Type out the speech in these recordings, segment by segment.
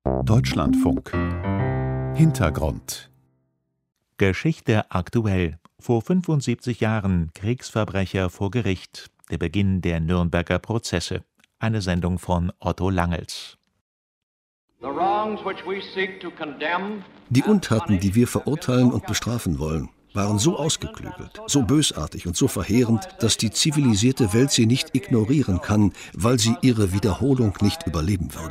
Deutschlandfunk Hintergrund Geschichte aktuell. Vor 75 Jahren Kriegsverbrecher vor Gericht. Der Beginn der Nürnberger Prozesse. Eine Sendung von Otto Langels. Die Untaten, die wir verurteilen und bestrafen wollen, waren so ausgeklügelt, so bösartig und so verheerend, dass die zivilisierte Welt sie nicht ignorieren kann, weil sie ihre Wiederholung nicht überleben würde.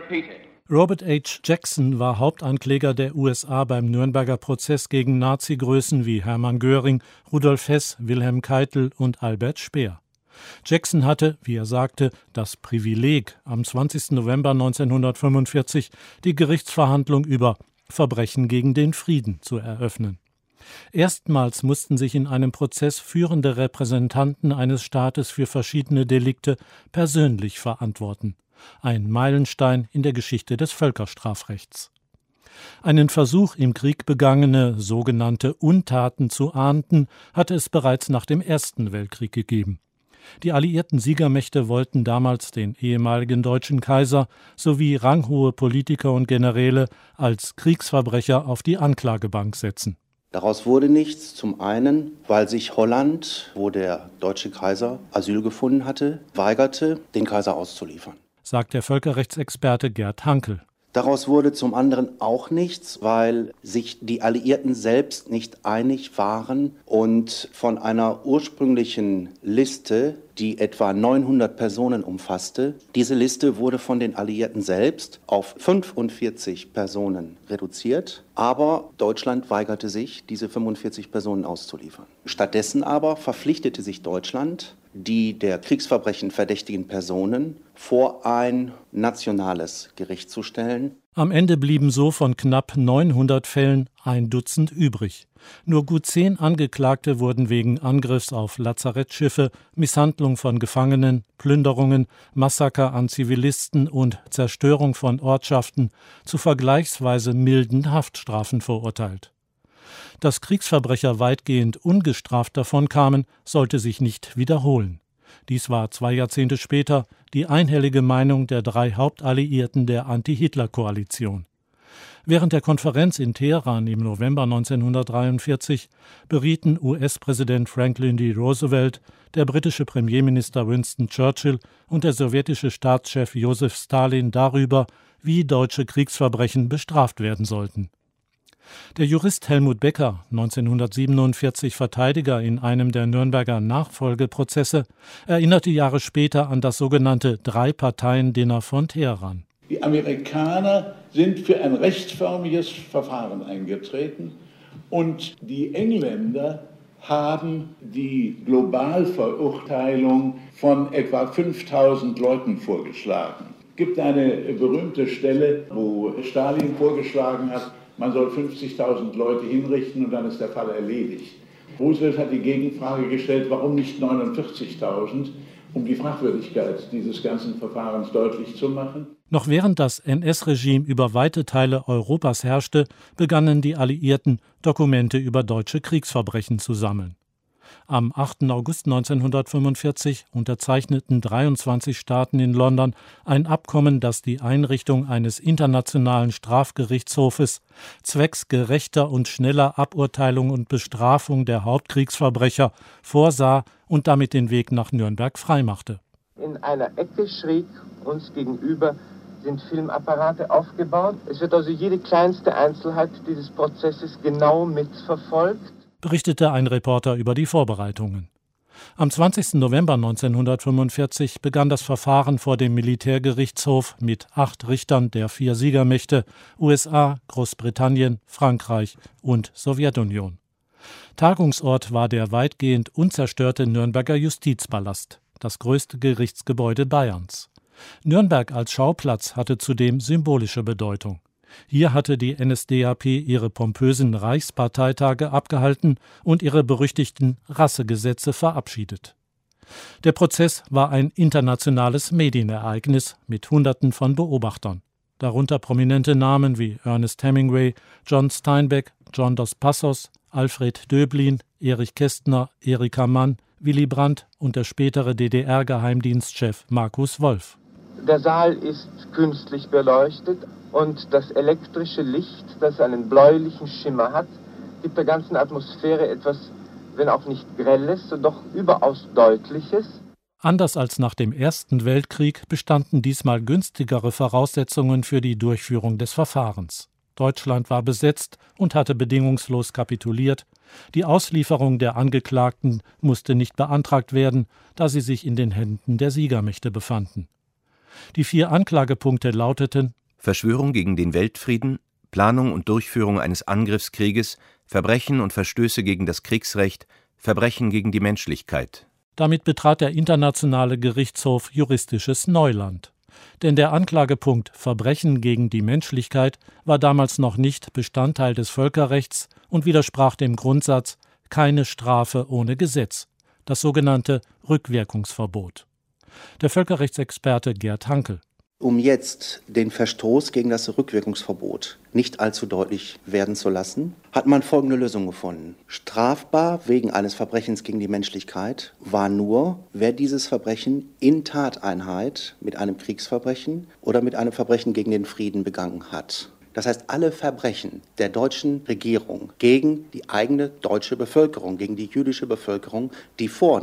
Robert H. Jackson war Hauptankläger der USA beim Nürnberger Prozess gegen Nazi-Größen wie Hermann Göring, Rudolf Hess, Wilhelm Keitel und Albert Speer. Jackson hatte, wie er sagte, das Privileg, am 20. November 1945 die Gerichtsverhandlung über Verbrechen gegen den Frieden zu eröffnen. Erstmals mussten sich in einem Prozess führende Repräsentanten eines Staates für verschiedene Delikte persönlich verantworten. Ein Meilenstein in der Geschichte des Völkerstrafrechts. Einen Versuch, im Krieg begangene sogenannte Untaten zu ahnden, hatte es bereits nach dem Ersten Weltkrieg gegeben. Die alliierten Siegermächte wollten damals den ehemaligen deutschen Kaiser sowie ranghohe Politiker und Generäle als Kriegsverbrecher auf die Anklagebank setzen. Daraus wurde nichts, zum einen, weil sich Holland, wo der deutsche Kaiser Asyl gefunden hatte, weigerte, den Kaiser auszuliefern, sagt der Völkerrechtsexperte Gerd Hankel. Daraus wurde zum anderen auch nichts, weil sich die Alliierten selbst nicht einig waren und von einer ursprünglichen Liste, die etwa 900 Personen umfasste, diese Liste wurde von den Alliierten selbst auf 45 Personen reduziert, aber Deutschland weigerte sich, diese 45 Personen auszuliefern. Stattdessen aber verpflichtete sich Deutschland, die der Kriegsverbrechen verdächtigen Personen vor ein nationales Gericht zu stellen. Am Ende blieben so von knapp 900 Fällen 1 Dutzend übrig. Nur gut 10 Angeklagte wurden wegen Angriffs auf Lazarettschiffe, Misshandlung von Gefangenen, Plünderungen, Massaker an Zivilisten und Zerstörung von Ortschaften zu vergleichsweise milden Haftstrafen verurteilt. Dass Kriegsverbrecher weitgehend ungestraft davonkamen, sollte sich nicht wiederholen. Dies war 2 Jahrzehnte später die einhellige Meinung der 3 Hauptalliierten der Anti-Hitler-Koalition. Während der Konferenz in Teheran im November 1943 berieten US-Präsident Franklin D. Roosevelt, der britische Premierminister Winston Churchill und der sowjetische Staatschef Josef Stalin darüber, wie deutsche Kriegsverbrechen bestraft werden sollten. Der Jurist Helmut Becker, 1947 Verteidiger in einem der Nürnberger Nachfolgeprozesse, erinnerte Jahre später an das sogenannte 3-Parteien-Dinner von Teheran. Die Amerikaner sind für ein rechtsförmiges Verfahren eingetreten und die Engländer haben die Globalverurteilung von etwa 5000 Leuten vorgeschlagen. Es gibt eine berühmte Stelle, wo Stalin vorgeschlagen hat, man soll 50.000 Leute hinrichten und dann ist der Fall erledigt. Roosevelt hat die Gegenfrage gestellt, warum nicht 49.000, um die Fragwürdigkeit dieses ganzen Verfahrens deutlich zu machen. Noch während das NS-Regime über weite Teile Europas herrschte, begannen die Alliierten, Dokumente über deutsche Kriegsverbrechen zu sammeln. Am 8. August 1945 unterzeichneten 23 Staaten in London ein Abkommen, das die Einrichtung eines internationalen Strafgerichtshofes zwecks gerechter und schneller Aburteilung und Bestrafung der Hauptkriegsverbrecher vorsah und damit den Weg nach Nürnberg freimachte. In einer Ecke schräg uns gegenüber sind Filmapparate aufgebaut. Es wird also jede kleinste Einzelheit dieses Prozesses genau mitverfolgt, berichtete ein Reporter über die Vorbereitungen. Am 20. November 1945 begann das Verfahren vor dem Militärgerichtshof mit 8 Richtern der 4 Siegermächte USA, Großbritannien, Frankreich und Sowjetunion. Tagungsort war der weitgehend unzerstörte Nürnberger Justizpalast, das größte Gerichtsgebäude Bayerns. Nürnberg als Schauplatz hatte zudem symbolische Bedeutung. Hier hatte die NSDAP ihre pompösen Reichsparteitage abgehalten und ihre berüchtigten Rassegesetze verabschiedet. Der Prozess war ein internationales Medienereignis mit Hunderten von Beobachtern, darunter prominente Namen wie Ernest Hemingway, John Steinbeck, John Dos Passos, Alfred Döblin, Erich Kästner, Erika Mann, Willy Brandt und der spätere DDR-Geheimdienstchef Markus Wolf. Der Saal ist künstlich beleuchtet und das elektrische Licht, das einen bläulichen Schimmer hat, gibt der ganzen Atmosphäre etwas, wenn auch nicht Grelles, so doch überaus Deutliches. Anders als nach dem Ersten Weltkrieg bestanden diesmal günstigere Voraussetzungen für die Durchführung des Verfahrens. Deutschland war besetzt und hatte bedingungslos kapituliert. Die Auslieferung der Angeklagten musste nicht beantragt werden, da sie sich in den Händen der Siegermächte befanden. Die 4 Anklagepunkte lauteten: Verschwörung gegen den Weltfrieden, Planung und Durchführung eines Angriffskrieges, Verbrechen und Verstöße gegen das Kriegsrecht, Verbrechen gegen die Menschlichkeit. Damit betrat der Internationale Gerichtshof juristisches Neuland. Denn der Anklagepunkt Verbrechen gegen die Menschlichkeit war damals noch nicht Bestandteil des Völkerrechts und widersprach dem Grundsatz keine Strafe ohne Gesetz, das sogenannte Rückwirkungsverbot. Der Völkerrechtsexperte Gerd Hankel: Um jetzt den Verstoß gegen das Rückwirkungsverbot nicht allzu deutlich werden zu lassen, hat man folgende Lösung gefunden. Strafbar wegen eines Verbrechens gegen die Menschlichkeit war nur, wer dieses Verbrechen in Tateinheit mit einem Kriegsverbrechen oder mit einem Verbrechen gegen den Frieden begangen hat. Das heißt, alle Verbrechen der deutschen Regierung gegen die eigene deutsche Bevölkerung, gegen die jüdische Bevölkerung, die vor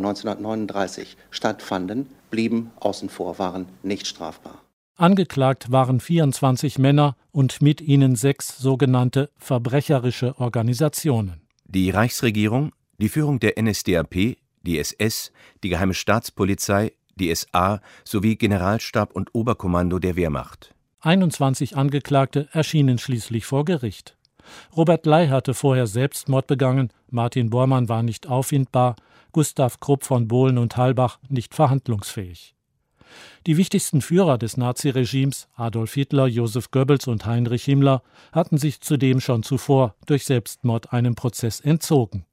1939 stattfanden, blieben außen vor, waren nicht strafbar. Angeklagt waren 24 Männer und mit ihnen 6 sogenannte verbrecherische Organisationen. Die Reichsregierung, die Führung der NSDAP, die SS, die Geheime Staatspolizei, die SA sowie Generalstab und Oberkommando der Wehrmacht. 21 Angeklagte erschienen schließlich vor Gericht. Robert Ley hatte vorher Selbstmord begangen, Martin Bormann war nicht auffindbar, Gustav Krupp von Bohlen und Halbach nicht verhandlungsfähig. Die wichtigsten Führer des Naziregimes, Adolf Hitler, Josef Goebbels und Heinrich Himmler, hatten sich zudem schon zuvor durch Selbstmord einem Prozess entzogen.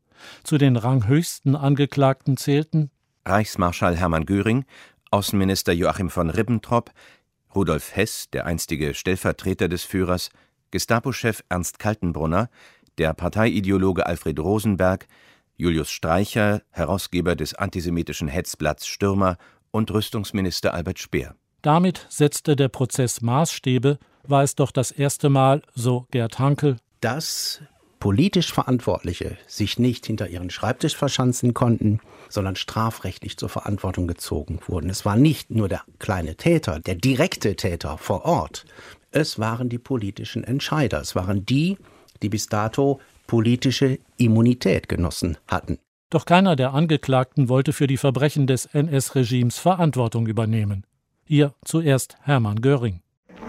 Zu den ranghöchsten Angeklagten zählten Reichsmarschall Hermann Göring, Außenminister Joachim von Ribbentrop, Rudolf Hess, der einstige Stellvertreter des Führers, Gestapo-Chef Ernst Kaltenbrunner, der Parteiideologe Alfred Rosenberg, Julius Streicher, Herausgeber des antisemitischen Hetzblatts Stürmer und Rüstungsminister Albert Speer. Damit setzte der Prozess Maßstäbe, war es doch das erste Mal, so Gerd Hankel, dass politisch Verantwortliche sich nicht hinter ihren Schreibtisch verschanzen konnten, sondern strafrechtlich zur Verantwortung gezogen wurden. Es war nicht nur der kleine Täter, der direkte Täter vor Ort. Es waren die politischen Entscheider. Es waren die, die bis dato politische Immunität genossen hatten. Doch keiner der Angeklagten wollte für die Verbrechen des NS-Regimes Verantwortung übernehmen. Hier zuerst Hermann Göring.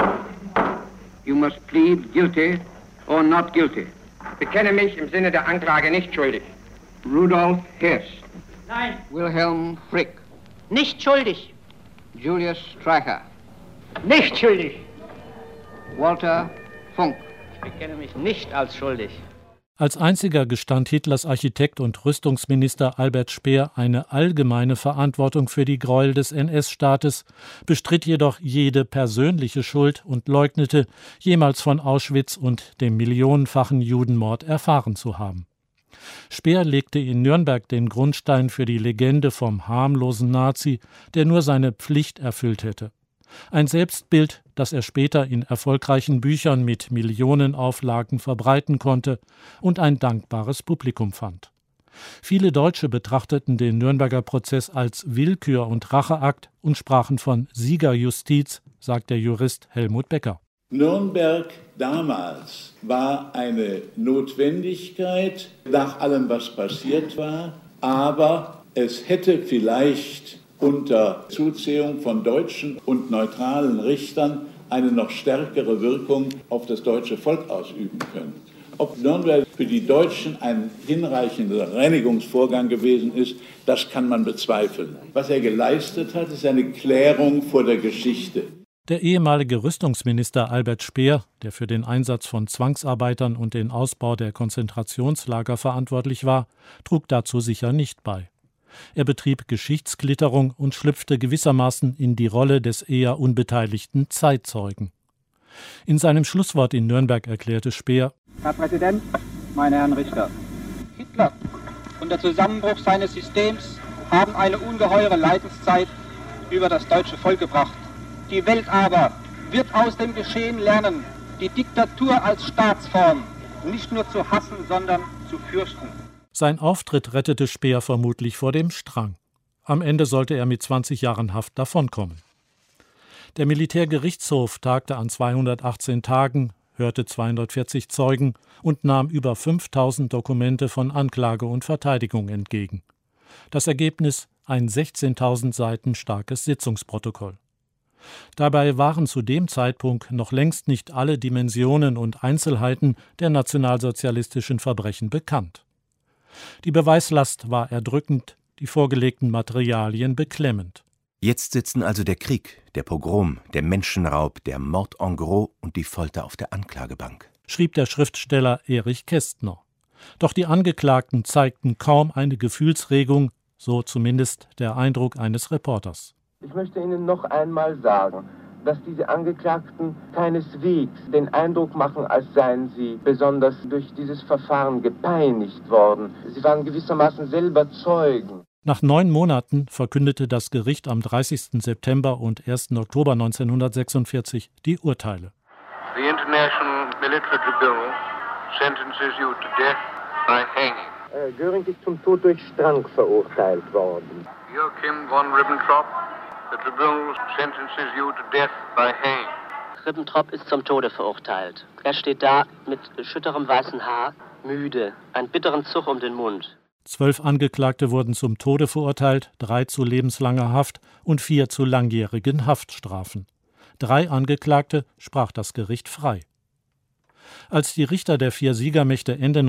You must plead guilty or not guilty. Bekenne mich im Sinne der Anklage nicht schuldig. Rudolf Hess. Nein. Wilhelm Frick. Nicht schuldig. Julius Streicher. Nicht schuldig. Walter Funk. Ich bekenne mich nicht als schuldig. Als einziger gestand Hitlers Architekt und Rüstungsminister Albert Speer eine allgemeine Verantwortung für die Gräuel des NS-Staates, bestritt jedoch jede persönliche Schuld und leugnete, jemals von Auschwitz und dem millionenfachen Judenmord erfahren zu haben. Speer legte in Nürnberg den Grundstein für die Legende vom harmlosen Nazi, der nur seine Pflicht erfüllt hätte. Ein Selbstbild, das er später in erfolgreichen Büchern mit Millionenauflagen verbreiten konnte und ein dankbares Publikum fand. Viele Deutsche betrachteten den Nürnberger Prozess als Willkür- und Racheakt und sprachen von Siegerjustiz, sagt der Jurist Helmut Becker. Nürnberg damals war eine Notwendigkeit nach allem, was passiert war, aber es hätte vielleicht unter Zuzählung von deutschen und neutralen Richtern eine noch stärkere Wirkung auf das deutsche Volk ausüben können. Ob Nürnberg für die Deutschen ein hinreichender Reinigungsvorgang gewesen ist, das kann man bezweifeln. Was er geleistet hat, ist eine Klärung vor der Geschichte. Der ehemalige Rüstungsminister Albert Speer, der für den Einsatz von Zwangsarbeitern und den Ausbau der Konzentrationslager verantwortlich war, trug dazu sicher nicht bei. Er betrieb Geschichtsklitterung und schlüpfte gewissermaßen in die Rolle des eher unbeteiligten Zeitzeugen. In seinem Schlusswort in Nürnberg erklärte Speer: Herr Präsident, meine Herren Richter, Hitler und der Zusammenbruch seines Systems haben eine ungeheure Leidenszeit über das deutsche Volk gebracht. Die Welt aber wird aus dem Geschehen lernen, die Diktatur als Staatsform nicht nur zu hassen, sondern zu fürchten. Sein Auftritt rettete Speer vermutlich vor dem Strang. Am Ende sollte er mit 20 Jahren Haft davonkommen. Der Militärgerichtshof tagte an 218 Tagen, hörte 240 Zeugen und nahm über 5000 Dokumente von Anklage und Verteidigung entgegen. Das Ergebnis: ein 16.000 Seiten starkes Sitzungsprotokoll. Dabei waren zu dem Zeitpunkt noch längst nicht alle Dimensionen und Einzelheiten der nationalsozialistischen Verbrechen bekannt. Die Beweislast war erdrückend, die vorgelegten Materialien beklemmend. Jetzt sitzen also der Krieg, der Pogrom, der Menschenraub, der Mord en gros und die Folter auf der Anklagebank, schrieb der Schriftsteller Erich Kästner. Doch die Angeklagten zeigten kaum eine Gefühlsregung, so zumindest der Eindruck eines Reporters. Ich möchte Ihnen noch einmal sagen, dass diese Angeklagten keineswegs den Eindruck machen, als seien sie besonders durch dieses Verfahren gepeinigt worden. Sie waren gewissermaßen selber Zeugen. Nach 9 Monaten verkündete das Gericht am 30. September und 1. Oktober 1946 die Urteile. The International Military Tribunal sentences you to death by hanging. Göring ist zum Tod durch Strang verurteilt worden. Joachim von Ribbentrop, the tribunal sentences you to death by hanging. Ribbentrop ist zum Tode verurteilt. Er steht da mit schütterem weißen Haar, müde, einen bitteren Zug um den Mund. 12 Angeklagte wurden zum Tode verurteilt, 3 zu lebenslanger Haft und 4 zu langjährigen Haftstrafen. 3 Angeklagte sprach das Gericht frei. Als die Richter der 4 Siegermächte Ende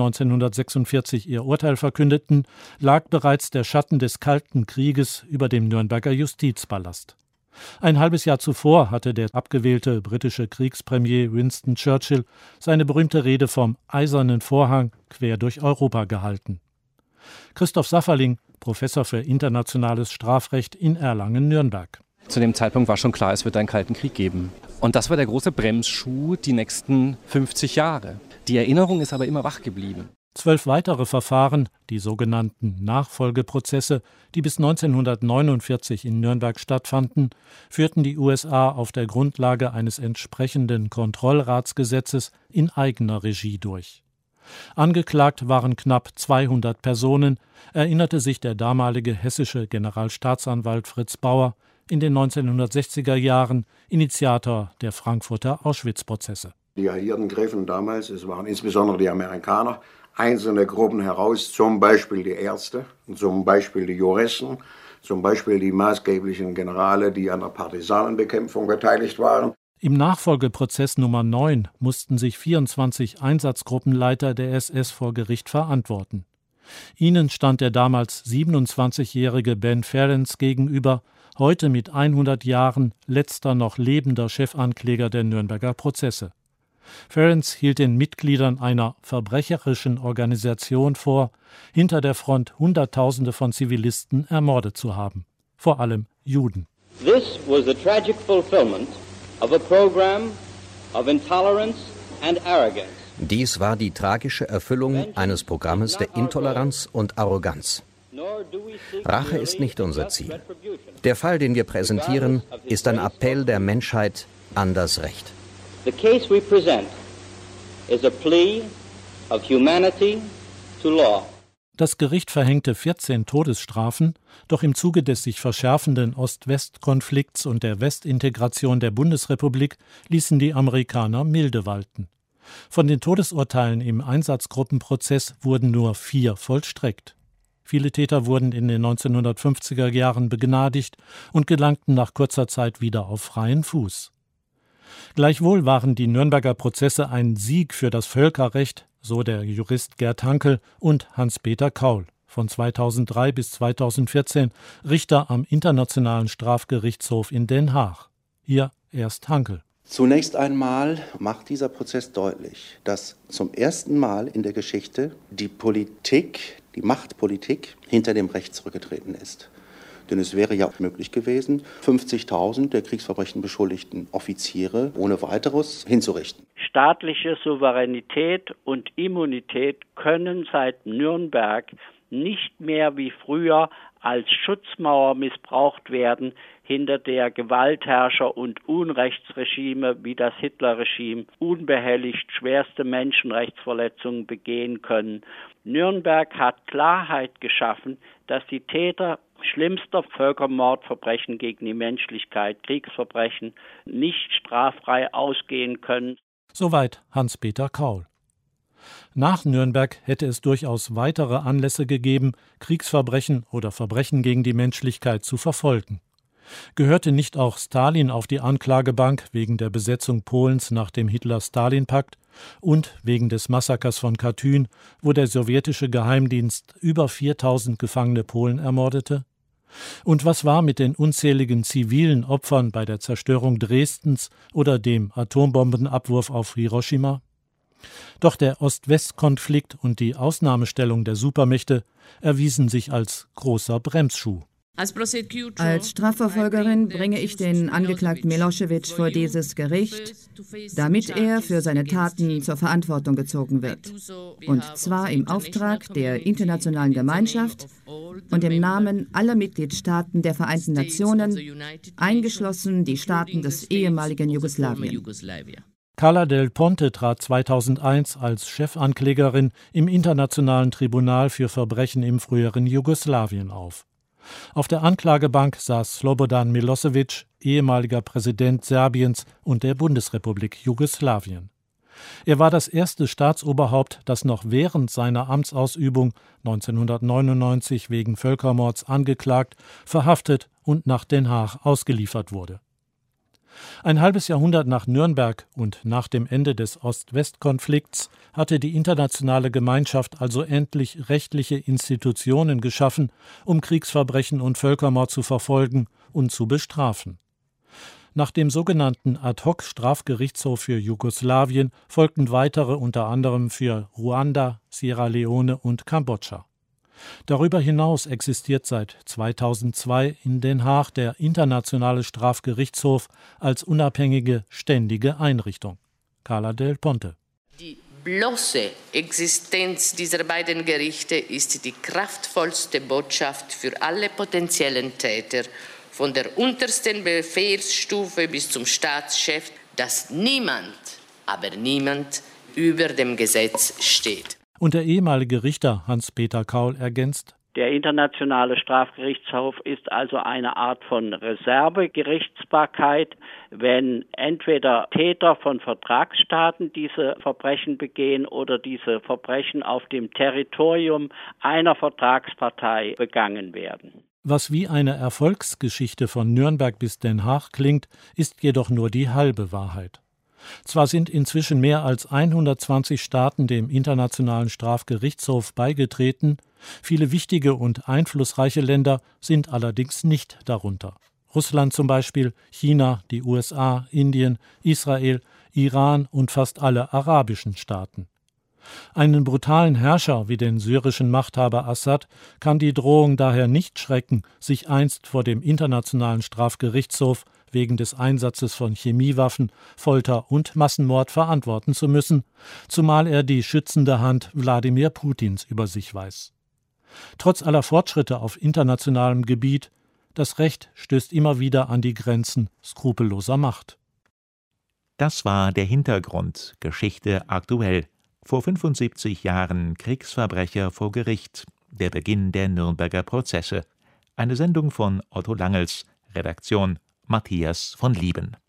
1946 ihr Urteil verkündeten, lag bereits der Schatten des Kalten Krieges über dem Nürnberger Justizpalast. Ein halbes Jahr zuvor hatte der abgewählte britische Kriegspremier Winston Churchill seine berühmte Rede vom Eisernen Vorhang quer durch Europa gehalten. Christoph Safferling, Professor für internationales Strafrecht in Erlangen-Nürnberg. Zu dem Zeitpunkt war schon klar, es wird einen Kalten Krieg geben. Und das war der große Bremsschuh die nächsten 50 Jahre. Die Erinnerung ist aber immer wach geblieben. 12 weitere Verfahren, die sogenannten Nachfolgeprozesse, die bis 1949 in Nürnberg stattfanden, führten die USA auf der Grundlage eines entsprechenden Kontrollratsgesetzes in eigener Regie durch. Angeklagt waren knapp 200 Personen, erinnerte sich der damalige hessische Generalstaatsanwalt Fritz Bauer, in den 1960er Jahren Initiator der Frankfurter Auschwitz-Prozesse. Die Alliierten griffen damals, es waren insbesondere die Amerikaner, einzelne Gruppen heraus, zum Beispiel die Ärzte, zum Beispiel die Juristen, zum Beispiel die maßgeblichen Generale, die an der Partisanenbekämpfung beteiligt waren. Im Nachfolgeprozess Nummer 9 mussten sich 24 Einsatzgruppenleiter der SS vor Gericht verantworten. Ihnen stand der damals 27-jährige Ben Ferencz gegenüber, heute mit 100 Jahren letzter noch lebender Chefankläger der Nürnberger Prozesse. Ferencz hielt den Mitgliedern einer verbrecherischen Organisation vor, hinter der Front Hunderttausende von Zivilisten ermordet zu haben, vor allem Juden. This was the tragic fulfillment of a program of intolerance and arrogance. Dies war die tragische Erfüllung eines Programmes der Intoleranz und Arroganz. Rache ist nicht unser Ziel. Der Fall, den wir präsentieren, ist ein Appell der Menschheit an das Recht. The case we present is a plea of humanity to law. Das Gericht verhängte 14 Todesstrafen, doch im Zuge des sich verschärfenden Ost-West-Konflikts und der Westintegration der Bundesrepublik ließen die Amerikaner milde walten. Von den Todesurteilen im Einsatzgruppenprozess wurden nur 4 vollstreckt. Viele Täter wurden in den 1950er Jahren begnadigt und gelangten nach kurzer Zeit wieder auf freien Fuß. Gleichwohl waren die Nürnberger Prozesse ein Sieg für das Völkerrecht, so der Jurist Gerd Hankel und Hans-Peter Kaul, von 2003 bis 2014 Richter am Internationalen Strafgerichtshof in Den Haag. Hier erst Hankel. Zunächst einmal macht dieser Prozess deutlich, dass zum ersten Mal in der Geschichte die Politik, die Machtpolitik hinter dem Recht zurückgetreten ist. Denn es wäre ja möglich gewesen, 50.000 der Kriegsverbrechen beschuldigten Offiziere ohne weiteres hinzurichten. Staatliche Souveränität und Immunität können seit Nürnberg nicht mehr wie früher als Schutzmauer missbraucht werden, hinter der Gewaltherrscher und Unrechtsregime wie das Hitlerregime unbehelligt schwerste Menschenrechtsverletzungen begehen können. Nürnberg hat Klarheit geschaffen, dass die Täter schlimmster Völkermordverbrechen gegen die Menschlichkeit, Kriegsverbrechen, nicht straffrei ausgehen können. Soweit Hans-Peter Kaul. Nach Nürnberg hätte es durchaus weitere Anlässe gegeben, Kriegsverbrechen oder Verbrechen gegen die Menschlichkeit zu verfolgen. Gehörte nicht auch Stalin auf die Anklagebank wegen der Besetzung Polens nach dem Hitler-Stalin-Pakt und wegen des Massakers von Katyn, wo der sowjetische Geheimdienst über 4000 gefangene Polen ermordete? Und was war mit den unzähligen zivilen Opfern bei der Zerstörung Dresdens oder dem Atombombenabwurf auf Hiroshima? Doch der Ost-West-Konflikt und die Ausnahmestellung der Supermächte erwiesen sich als großer Bremsschuh. Als Strafverfolgerin bringe ich den Angeklagten Milosevic vor dieses Gericht, damit er für seine Taten zur Verantwortung gezogen wird. Und zwar im Auftrag der internationalen Gemeinschaft und im Namen aller Mitgliedstaaten der Vereinten Nationen, eingeschlossen die Staaten des ehemaligen Jugoslawien. Carla Del Ponte trat 2001 als Chefanklägerin im Internationalen Tribunal für Verbrechen im früheren Jugoslawien auf. Auf der Anklagebank saß Slobodan Milosevic, ehemaliger Präsident Serbiens und der Bundesrepublik Jugoslawien. Er war das erste Staatsoberhaupt, das noch während seiner Amtsausübung 1999 wegen Völkermords angeklagt, verhaftet und nach Den Haag ausgeliefert wurde. Ein halbes Jahrhundert nach Nürnberg und nach dem Ende des Ost-West-Konflikts hatte die internationale Gemeinschaft also endlich rechtliche Institutionen geschaffen, um Kriegsverbrechen und Völkermord zu verfolgen und zu bestrafen. Nach dem sogenannten Ad-hoc-Strafgerichtshof für Jugoslawien folgten weitere unter anderem für Ruanda, Sierra Leone und Kambodscha. Darüber hinaus existiert seit 2002 in Den Haag der Internationale Strafgerichtshof als unabhängige, ständige Einrichtung. Carla Del Ponte. Die bloße Existenz dieser beiden Gerichte ist die kraftvollste Botschaft für alle potenziellen Täter, von der untersten Befehlsstufe bis zum Staatschef, dass niemand, aber niemand über dem Gesetz steht. Und der ehemalige Richter Hans-Peter Kaul ergänzt: Der Internationale Strafgerichtshof ist also eine Art von Reservegerichtsbarkeit, wenn entweder Täter von Vertragsstaaten diese Verbrechen begehen oder diese Verbrechen auf dem Territorium einer Vertragspartei begangen werden. Was wie eine Erfolgsgeschichte von Nürnberg bis Den Haag klingt, ist jedoch nur die halbe Wahrheit. Zwar sind inzwischen mehr als 120 Staaten dem Internationalen Strafgerichtshof beigetreten, viele wichtige und einflussreiche Länder sind allerdings nicht darunter. Russland zum Beispiel, China, die USA, Indien, Israel, Iran und fast alle arabischen Staaten. Einen brutalen Herrscher wie den syrischen Machthaber Assad kann die Drohung daher nicht schrecken, sich einst vor dem Internationalen Strafgerichtshof wegen des Einsatzes von Chemiewaffen, Folter und Massenmord verantworten zu müssen, zumal er die schützende Hand Wladimir Putins über sich weiß. Trotz aller Fortschritte auf internationalem Gebiet, das Recht stößt immer wieder an die Grenzen skrupelloser Macht. Das war der Hintergrund, Geschichte aktuell. Vor 75 Jahren Kriegsverbrecher vor Gericht, der Beginn der Nürnberger Prozesse. Eine Sendung von Otto Langels, Redaktion Matthias von Lieben.